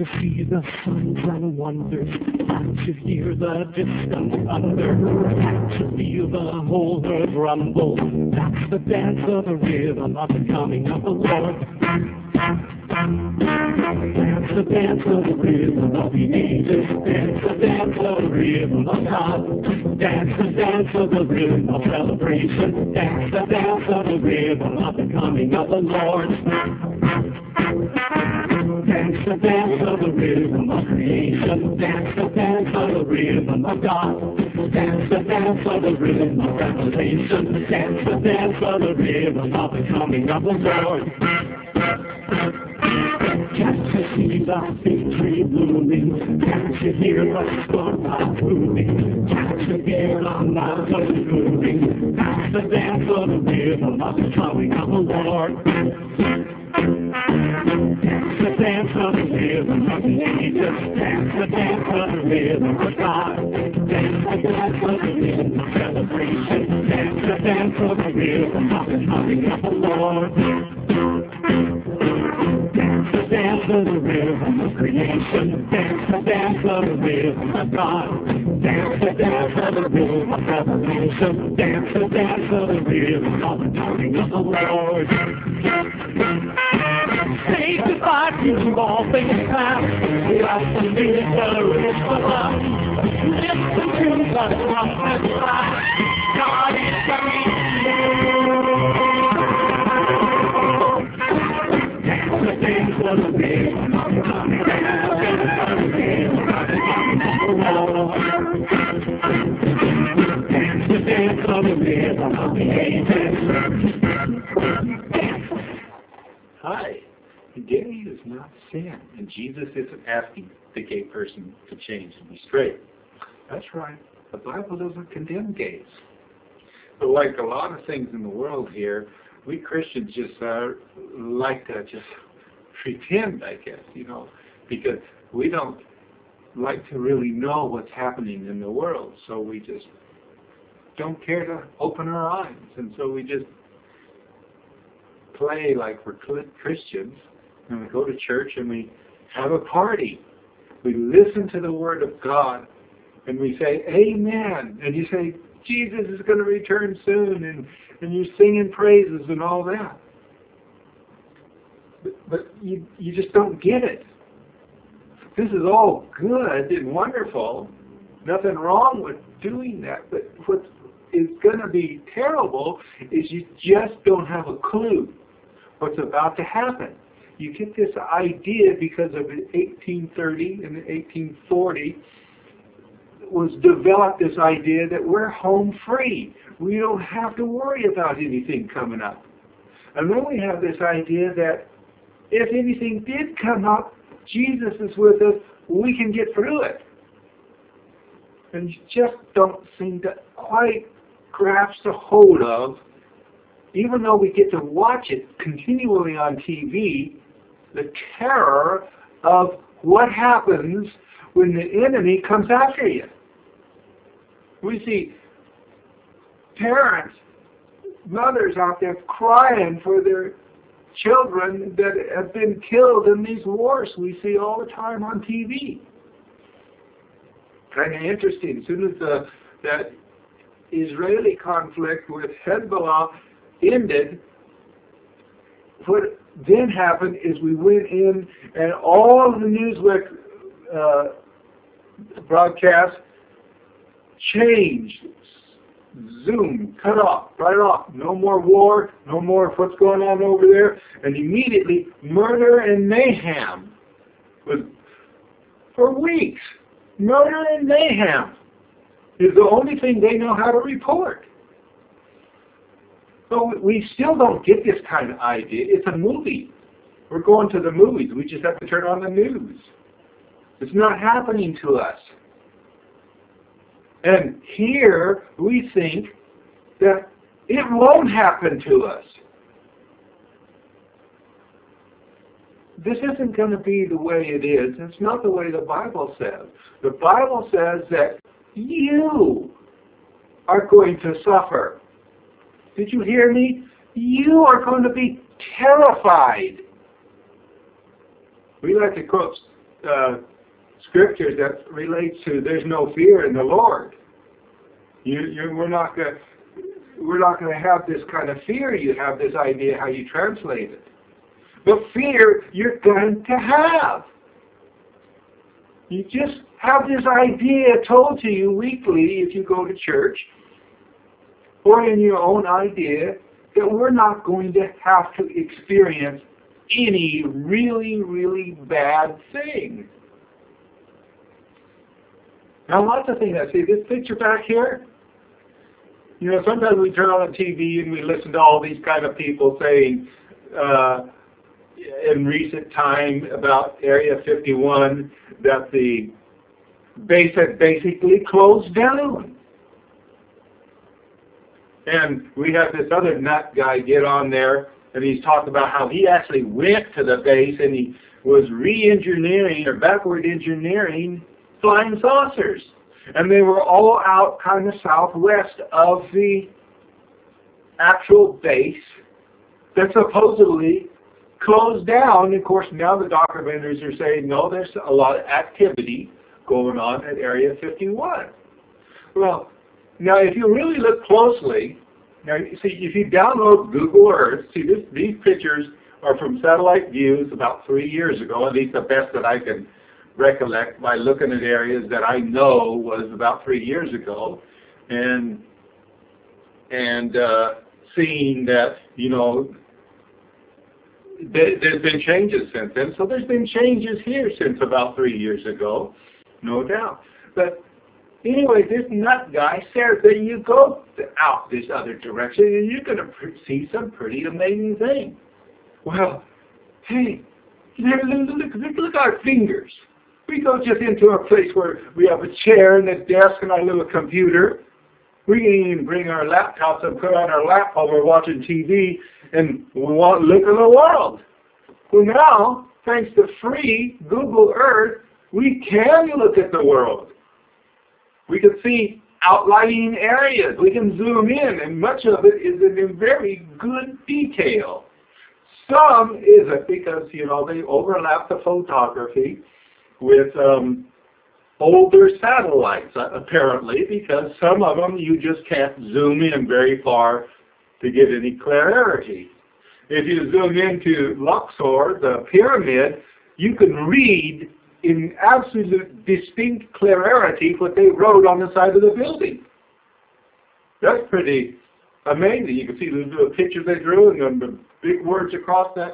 to see the signs and wonders, and to hear the distant thunder, and to feel the whole earth rumble. That's the dance of the rhythm of the coming of the Lord. Dance the dance of the rhythm of the ages. Dance the dance of the rhythm of God. Dance the dance of the rhythm of celebration. Dance the dance of the rhythm of the coming of the Lord. Dance the dance of the rhythm of creation. Dance the dance of the rhythm of God. Dance the dance of the rhythm of revelation. Dance the dance of the rhythm of the coming of the Lord. Can't you see the fig tree blooming? Can't you hear the storm clouds moving? Can't you hear the mountains moving? That's the dance of the rhythm of the coming of the Lord. Dance the dance of the rhythm of the ages. Dance the dance of the rhythm of God. Dance the dance of the rhythm of celebration. Dance the dance of the rhythm of the coming of the Lord. Dance the dance of the rhythm of creation. Dance the dance of the rhythm of God. Dance the dance of the rhythm of revelation. Dance the dance of the rhythm of the coming of the Lord. Say goodbye to all things past. Let the music rich for us. Listen to the trumpet blast. God is coming. Dance the dance of the rhythm of the coming. Dance the dance of the rhythm of the coming of the Lord. Dance the dance of the rhythm of the ages. Hi. Gay is not sin, and Jesus isn't asking the gay person to change and be straight. That's right. The Bible doesn't condemn gays. But like a lot of things in the world here, we Christians just like to just pretend, I guess, because we don't like to really know what's happening in the world. So we just don't care to open our eyes. And so we just play like we're Christians. And we go to church and we have a party. We listen to the Word of God and we say, Amen. And you say, Jesus is going to return soon. And you're singing praises and all that. But you just don't get it. This is all good and wonderful. Nothing wrong with doing that. But what is going to be terrible is you just don't have a clue what's about to happen. You get this idea because of 1830 and 1840 was developed this idea that we're home free. We don't have to worry about anything coming up. And then we have this idea that if anything did come up, Jesus is with us, we can get through it. And you just don't seem to quite grasp a hold of, even though we get to watch it continually on TV, the terror of what happens when the enemy comes after you. We see parents, mothers out there crying for their children that have been killed in these wars we see all the time on TV. Kind of interesting. As soon as that Israeli conflict with Hezbollah ended, what then happened is we went in and all of the Newsweek broadcasts changed. Zoom, cut off, right off. No more war, no more of what's going on over there. And immediately, murder and mayhem. For weeks, murder and mayhem is the only thing they know how to report. So we still don't get this kind of idea. It's a movie. We're going to the movies. We just have to turn on the news. It's not happening to us. And here we think that it won't happen to us. This isn't going to be the way it is. It's not the way the Bible says. The Bible says that you are going to suffer. Did you hear me? You are going to be terrified. We like to quote scriptures that relates to there's no fear in the Lord. We're not going to have this kind of fear. You have this idea how you translate it. But fear you're going to have. You just have this idea told to you weekly if you go to church, or in your own idea, that we're not going to have to experience any really, really bad thing. Now, lots of things. I see this picture back here. You know, sometimes we turn on the TV and we listen to all these kind of people saying in recent time about Area 51 that the base had basically closed down. And we have this other nut guy get on there, and he's talked about how he actually went to the base and he was re-engineering or backward engineering flying saucers. And they were all out kind of southwest of the actual base that supposedly closed down. Of course, now the documenters are saying, no, there's a lot of activity going on at Area 51. Well, now if you really look closely, now see, if you download Google Earth, see these pictures are from satellite views about 3 years ago, at least the best that I can recollect by looking at areas that I know was about 3 years ago, and seeing that, you know, there's been changes since then. So there's been changes here since about 3 years ago, no doubt. But anyway, this nut guy says that you go out this other direction and you're going to see some pretty amazing things. Well, hey, look at our fingers. We go just into a place where we have a chair and a desk and our little computer. We can even bring our laptops and put on our lap while we're watching TV and look at the world. Well, now, thanks to free Google Earth, we can look at the world. We can see outlying areas. We can zoom in, and much of it is in very good detail. Some isn't because, you know, they overlap the photography with older satellites, apparently, because some of them you just can't zoom in very far to get any clarity. If you zoom into Luxor, the pyramid, you can read in absolute distinct clarity what they wrote on the side of the building. That's pretty amazing. You can see the little pictures they drew and the big words across that.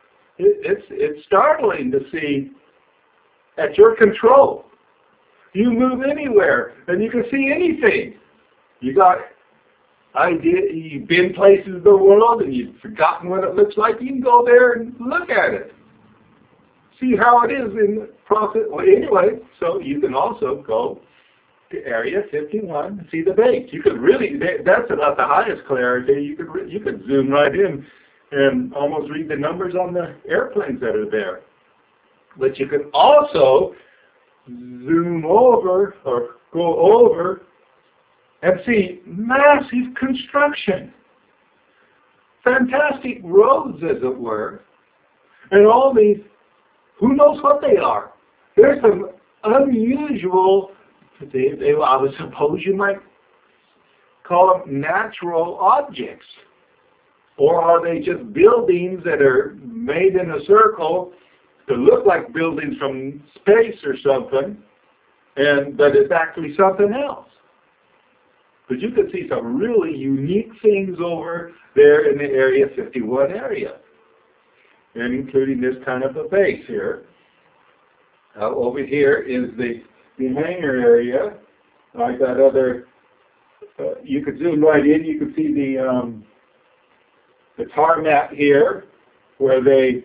It's startling to see at your control. You move anywhere and you can see anything. You got idea, you've been places in the world and you've forgotten what it looks like. You can go there and look at it. See how it is in the process. Well, anyway, so you can also go to Area 51 and see the base. You could really, that's about the highest clarity. You could zoom right in and almost read the numbers on the airplanes that are there. But you can also zoom over or go over and see massive construction. Fantastic roads, as it were. And all these, who knows what they are? There's some unusual, I would suppose you might call them natural objects. Or are they just buildings that are made in a circle to look like buildings from space or something, but it's actually something else? But you can see some really unique things over there in the Area 51 area, and including this kind of a base here. Over here is the hangar area. Like that other, you could zoom right in. You can see the tarmac here, where they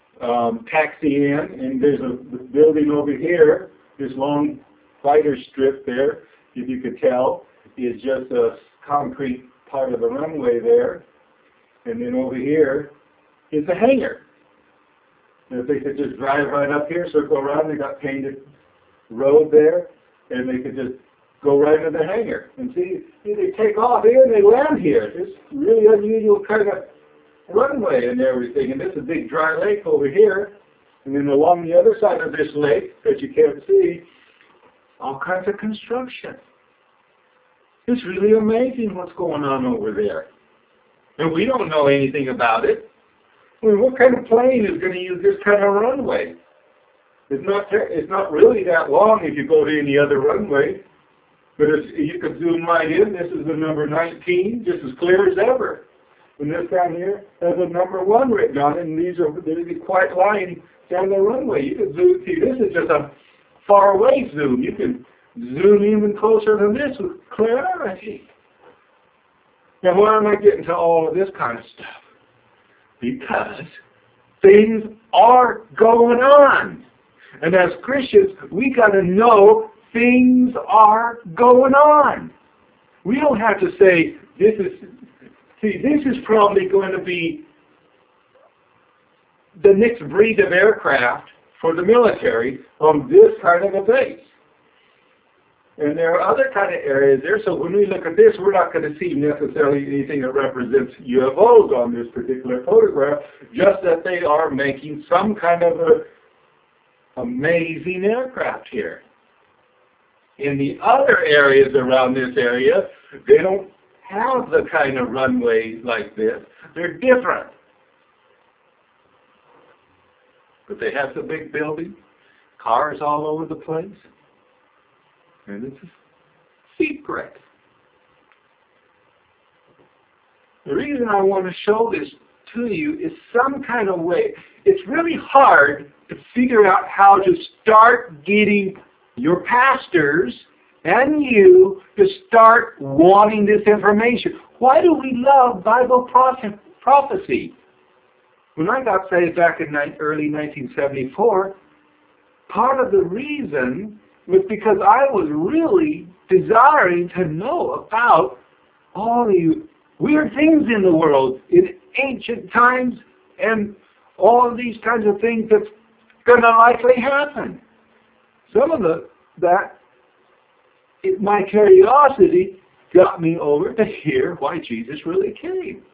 taxi in, and there's a building over here. This long fighter strip there, if you could tell, is just a concrete part of the runway there. And then over here is the hangar. And if they could just drive right up here, circle around, they got painted road there, and they could just go right into the hangar. And see, they take off here and they land here. It's really unusual kind of runway and everything. And there's a big dry lake over here. And then along the other side of this lake that you can't see, all kinds of construction. It's really amazing what's going on over there. And we don't know anything about it. I mean, what kind of plane is going to use this kind of runway? It's not really that long if you go to any other runway. But you could zoom right in. This is the number 19, just as clear as ever. And this down here has a number 1 written on it, and these are the white line down the runway. You can zoom. See, this is just a far away zoom. You can zoom even closer than this with clarity. Now, why am I getting to all of this kind of stuff? Because things are going on. And as Christians, we got to know things are going on. We don't have to say, this is probably going to be the next breed of aircraft for the military on this kind of a base. And there are other kind of areas there, so when we look at this, we're not going to see necessarily anything that represents UFOs on this particular photograph, just that they are making some kind of a amazing aircraft here. In the other areas around this area, they don't have the kind of runways like this. They're different. But they have the big buildings, cars all over the place. And it's a secret. The reason I want to show this to you is some kind of way. It's really hard to figure out how to start getting your pastors and you to start wanting this information. Why do we love Bible prophecy? When I got saved back in early 1974, part of the reason was because I was really desiring to know about all the weird things in the world in ancient times and all of these kinds of things that's going to likely happen. Some of my curiosity got me over to hear why Jesus really came.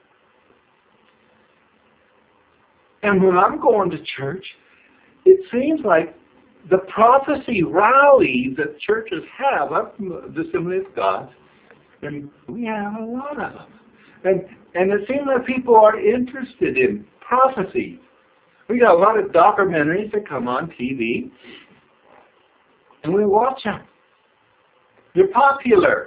And when I'm going to church, it seems like the prophecy rallies that churches have, up the Assembly of God, and we have a lot of them. And it seems like people are interested in prophecy. We got a lot of documentaries that come on TV, and we watch them. They're popular.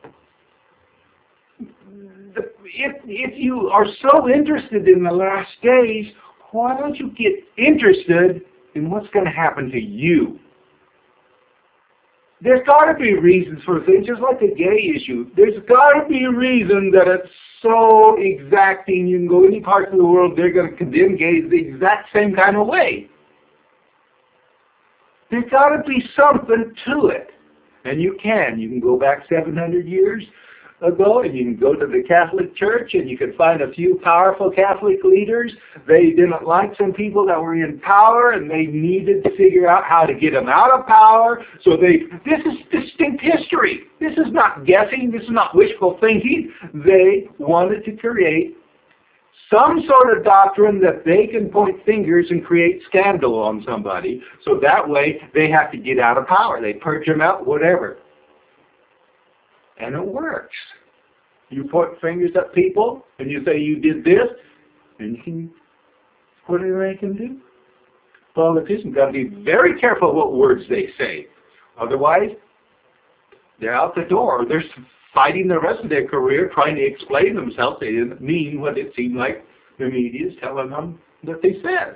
If you are so interested in the last days, why don't you get interested in what's going to happen to you? There's got to be reasons for things, just like the gay issue. There's got to be a reason that it's so exacting. You can go any part of the world, they're going to condemn gays the exact same kind of way. There's got to be something to it. And you can go back 700 years ago, and you can go to the Catholic Church, and you can find a few powerful Catholic leaders. They didn't like some people that were in power, and they needed to figure out how to get them out of power. So this is distinct history. This is not guessing. This is not wishful thinking. They wanted to create some sort of doctrine that they can point fingers and create scandal on somebody. So that way, they have to get out of power. They purge them out, whatever. And it works. You point fingers at people, and you say you did this, and what do they can do? Politicians got to be very careful what words they say. Otherwise, they're out the door. They're fighting the rest of their career trying to explain themselves. They didn't mean what it seemed like the media is telling them that they said.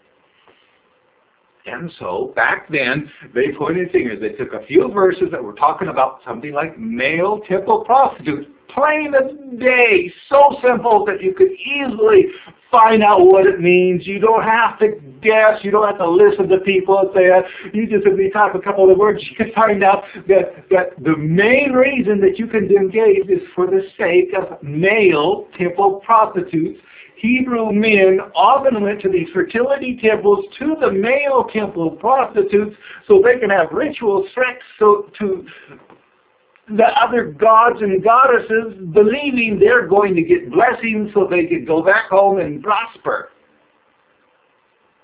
And so, back then, they pointed fingers. They took a few verses that were talking about something like male temple prostitutes. Plain as day. So simple that you could easily find out what it means. You don't have to guess. You don't have to listen to people and say that. You just simply type a couple of words. You can find out that the main reason that you condemn gays is for the sake of male temple prostitutes. Hebrew men often went to these fertility temples to the male temple prostitutes so they can have ritual sex to the other gods and goddesses, believing they're going to get blessings so they could go back home and prosper.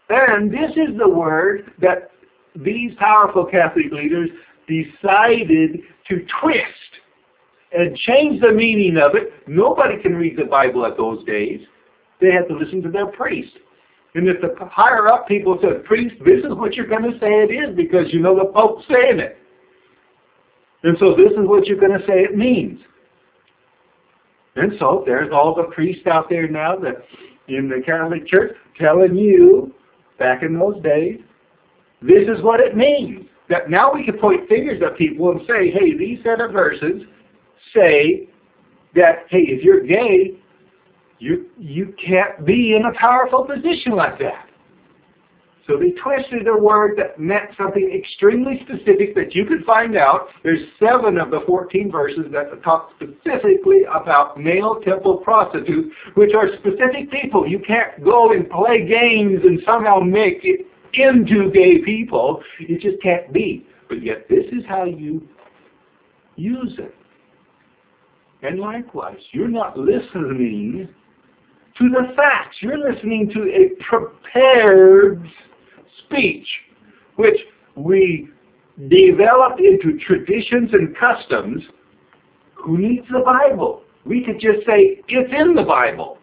And this is the word that these powerful Catholic leaders decided to twist and change the meaning of it. Nobody can read the Bible at those days. They had to listen to their priest. And if the higher up people said, priest, this is what you're going to say it is because you know the Pope's saying it. And so this is what you're going to say it means. And so there's all the priests out there now that in the Catholic Church telling you, back in those days, this is what it means. That now we can point fingers at people and say, hey, these set of verses say that, hey, if you're gay, you can't be in a powerful position like that. So they twisted a word that meant something extremely specific that you could find out. There's 7 of the 14 verses that talk specifically about male temple prostitutes, which are specific people. You can't go and play games and somehow make it into gay people. It just can't be. But yet this is how you use it. And likewise, you're not listening to the facts. You're listening to a prepared speech, which we developed into traditions and customs. Who needs the Bible? We could just say, it's in the Bible.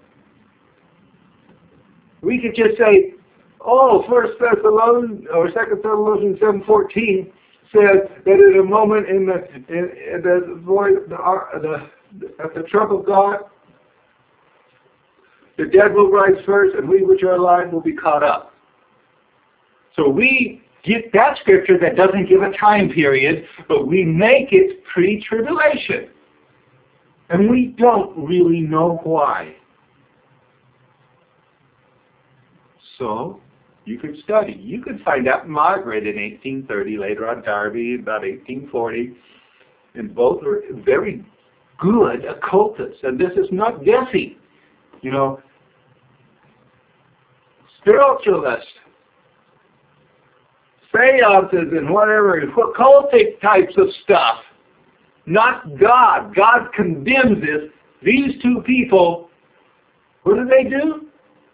We could just say, oh, 1 Thessalonians or 2 Thessalonians 7:14 says that at a moment at the trump of God, the dead will rise first, and we which are alive will be caught up. So we get that scripture that doesn't give a time period, but we make it pre-tribulation. And we don't really know why. So you could study. You could find out Margaret in 1830, later on Darby about 1840, and both were very good occultists. And this is not guessing. You know, spiritualists, seances and whatever, occultic types of stuff. Not God. God condemns this. These two people, what do?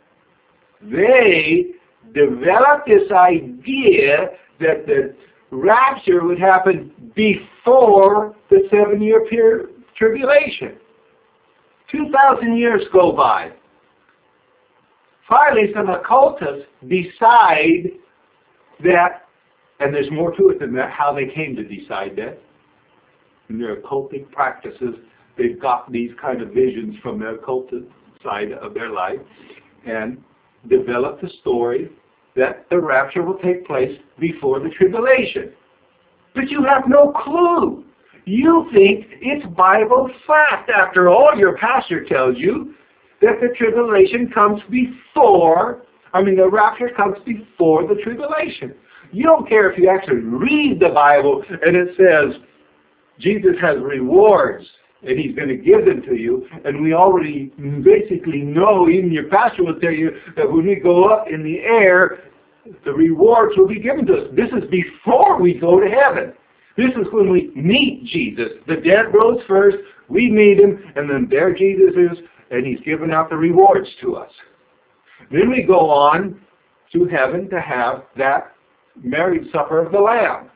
They developed this idea that the rapture would happen before the 7-year tribulation. 2,000 years go by. Finally, some occultists decide that, and there's more to it than that, how they came to decide that. In their occultic practices, they've got these kind of visions from the occultic side of their life and developed the story that the rapture will take place before the tribulation. But you have no clue. You think it's Bible fact. After all, your pastor tells you that the tribulation comes before, the rapture comes before the tribulation. You don't care if you actually read the Bible and it says Jesus has rewards and he's going to give them to you. And we already basically know, even your pastor will tell you, that when we go up in the air, the rewards will be given to us. This is before we go to heaven. This is when we meet Jesus. The dead rose first, we meet him, and then there Jesus is, and he's giving out the rewards to us. Then we go on to heaven to have that marriage supper of the Lamb.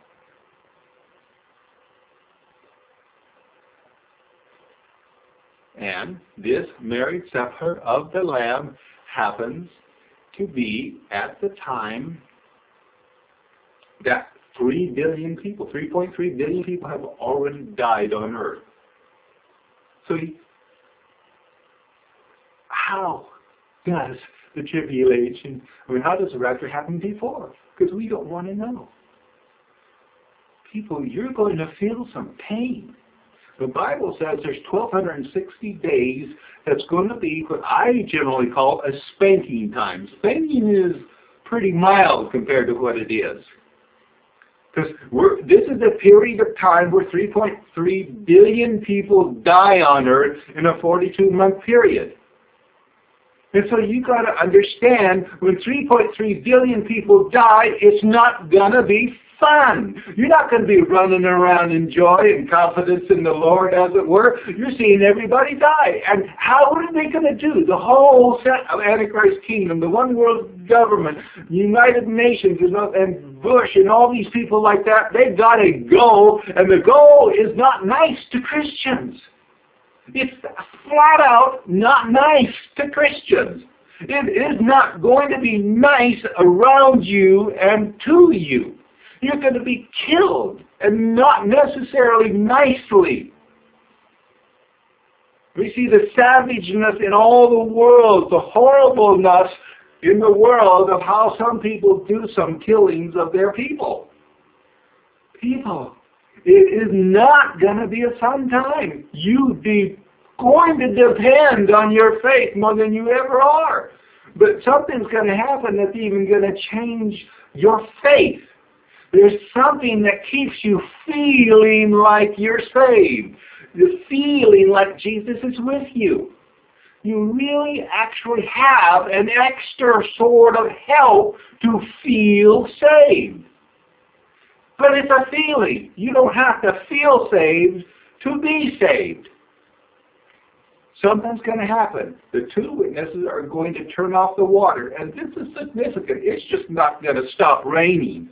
And this marriage supper of the Lamb happens to be at the time that 3 billion people, 3.3 billion people have already died on earth. So how does the tribulation, how does the rapture happen before? Because we don't want to know. People, you're going to feel some pain. The Bible says there's 1,260 days that's going to be what I generally call a spanking time. Spanking is pretty mild compared to what it is. Because this is a period of time where 3.3 billion people die on earth in a 42-month period. And so you got to understand, when 3.3 billion people die, it's not going to be fun. You're not going to be running around in joy and confidence in the Lord, as it were. You're seeing everybody die. And what are they going to do? The whole set of Antichrist kingdom, the one world government, United Nations, and Bush, and all these people like that, they've got to go. And the goal is not nice to Christians. It's flat out not nice to Christians. It is not going to be nice around you and to you. You're going to be killed, and not necessarily nicely. We see the savageness in all the world, the horribleness in the world of how some people do some killings of their people. People, it is not going to be a fun time. You'd be going to depend on your faith more than you ever are. But something's going to happen that's even going to change your faith. There's something that keeps you feeling like you're saved. You're feeling like Jesus is with you. You really actually have an extra sort of help to feel saved. But it's a feeling. You don't have to feel saved to be saved. Something's going to happen. The two witnesses are going to turn off the water. And this is significant. It's just not going to stop raining.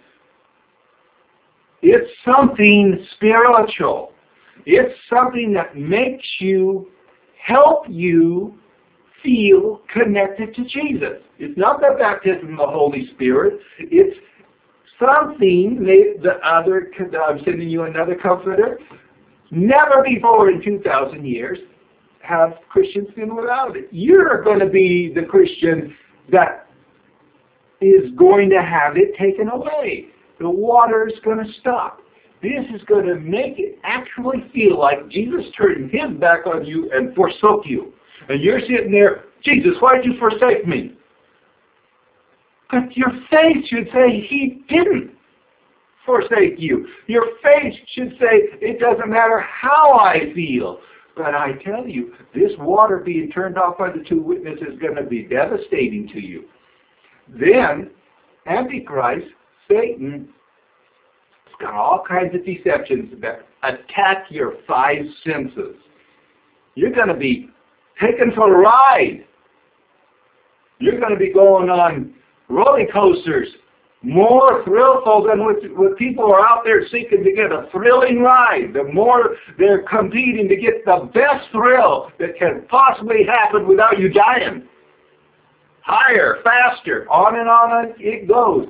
It's something spiritual. It's something that makes you, help you feel connected to Jesus. It's not the baptism of the Holy Spirit. It's something, I'm sending you another comforter. Never before in 2,000 years have Christians been without it. You're going to be the Christian that is going to have it taken away. The water is going to stop. This is going to make it actually feel like Jesus turned his back on you and forsook you. And you're sitting there, Jesus, why did you forsake me? But your faith should say he didn't forsake you. Your faith should say it doesn't matter how I feel. But I tell you, this water being turned off by the two witnesses is going to be devastating to you. Then, Antichrist, Satan, has got all kinds of deceptions that attack your five senses. You're going to be taken for a ride. You're going to be going on roller coasters, more thrillful than what people are out there seeking to get a thrilling ride. The more they're competing to get the best thrill that can possibly happen without you dying. Higher, faster, on and on it goes.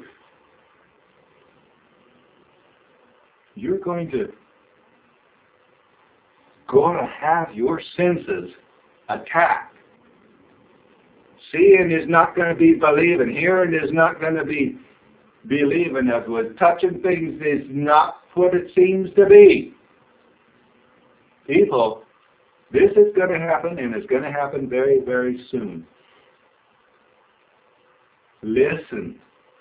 You're going to have your senses attacked. Seeing is not going to be believing. Hearing is not going to be believing. As with touching things is not what it seems to be. People, this is going to happen, and it's going to happen very, very soon. Listen.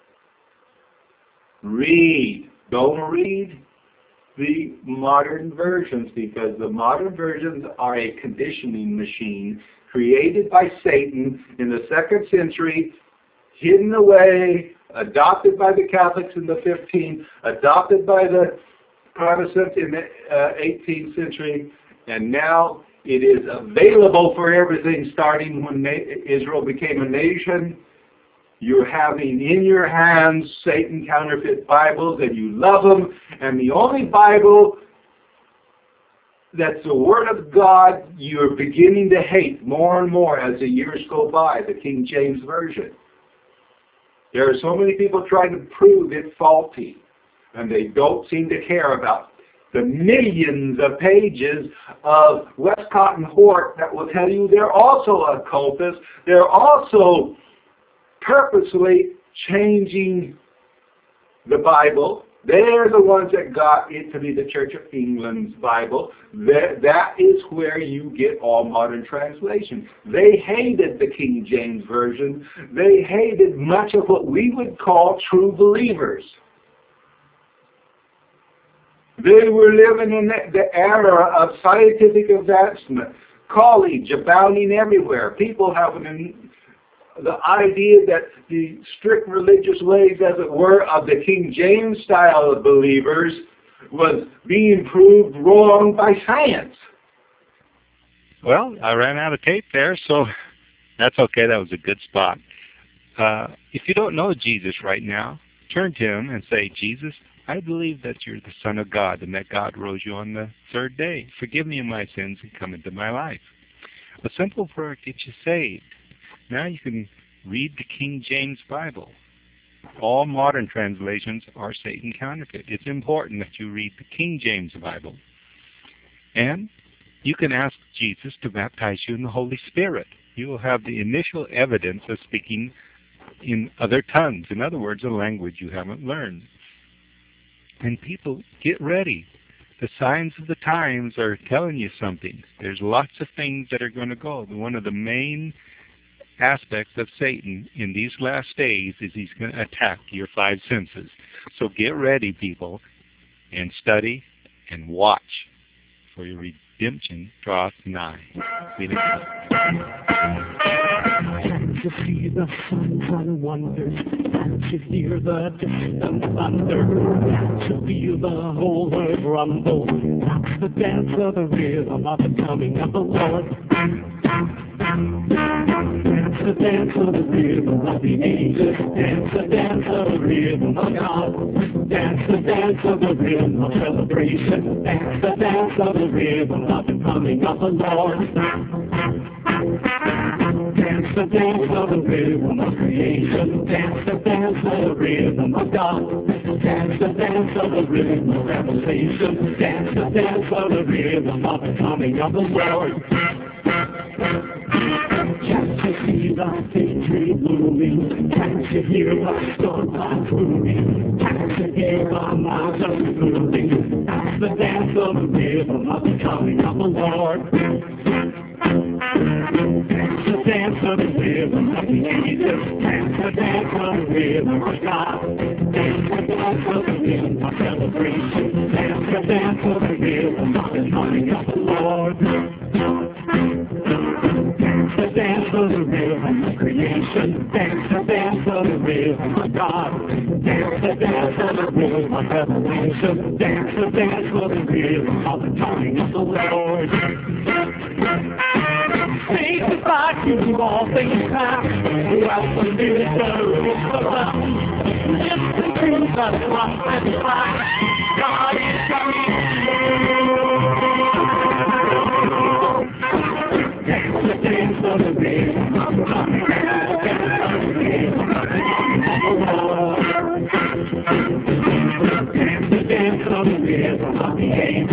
Read. Don't read the modern versions, because the modern versions are a conditioning machine created by Satan in the 2nd century, hidden away, adopted by the Catholics in the 15th, adopted by the Protestants in the 18th century, and now it is available for everything starting when Israel became a nation. You're having in your hands Satan counterfeit Bibles, and you love them, and the only Bible that's the Word of God you're beginning to hate more and more as the years go by, the King James Version. There are so many people trying to prove it faulty, and they don't seem to care about the millions of pages of Westcott and Hort that will tell you they're also occultists. They're also purposely changing the Bible. They're the ones that got it to be the Church of England's Bible. That is where you get all modern translations. They hated the King James Version. They hated much of what we would call true believers. They were living in the era of scientific advancement, college abounding everywhere, people having the idea that the strict religious ways, as it were, of the King James style of believers was being proved wrong by science. Well, I ran out of tape there, so that's okay. That was a good spot. If you don't know Jesus right now, turn to him and say, Jesus, I believe that you're the Son of God and that God rose you on the third day. Forgive me of my sins and come into my life. A simple prayer gets you saved. Now you can read the King James Bible. All modern translations are Satan counterfeit. It's important that you read the King James Bible. And you can ask Jesus to baptize you in the Holy Spirit. You will have the initial evidence of speaking in other tongues. In other words, a language you haven't learned. And people, get ready. The signs of the times are telling you something. There's lots of things that are going to go. One of the main aspects of Satan in these last days is he's going to attack your five senses. So get ready, people, and study and watch, for your redemption draweth nigh. And to see the signs and wonders, and to hear the distant thunder, and to feel the whole earth rumble. That's the dance of the rhythm of the coming of the Lord. Dance the dance of the rhythm of the ages. Dance the dance of the rhythm of God. Dance the dance of the rhythm of celebration. Dance the dance of the rhythm of the coming of the Lord. Dance the dance of the rhythm of creation. Dance the dance of the rhythm of God. Dance the dance of the rhythm of revelation. Dance the dance of the rhythm of the coming of the Lord. Can't you see the fig tree blooming? Can't you hear the storm clouds booming? Can't you hear the mountains moving? That's the dance of the rhythm of the coming of the Lord. Dance the dance of the rhythm of the ages. Dance the dance of the rhythm of God. Dance the dance of the rhythm of celebration. Dance the dance of the rhythm of the coming of the Lord. Dance the dance of the rhythm of creation. Dance the dance of the rhythm of God. Dance the dance of the rhythm of revelation. Dance the dance of the rhythm of the coming of the Lord. Say goodbye to all things past. Welcome to the service of love. Listen to the drum and fire. God is coming. Dance the dance of the rhythm of the coming. Dance the dance of the rhythm of the Lord. Dance the dance of the rhythm of the ages.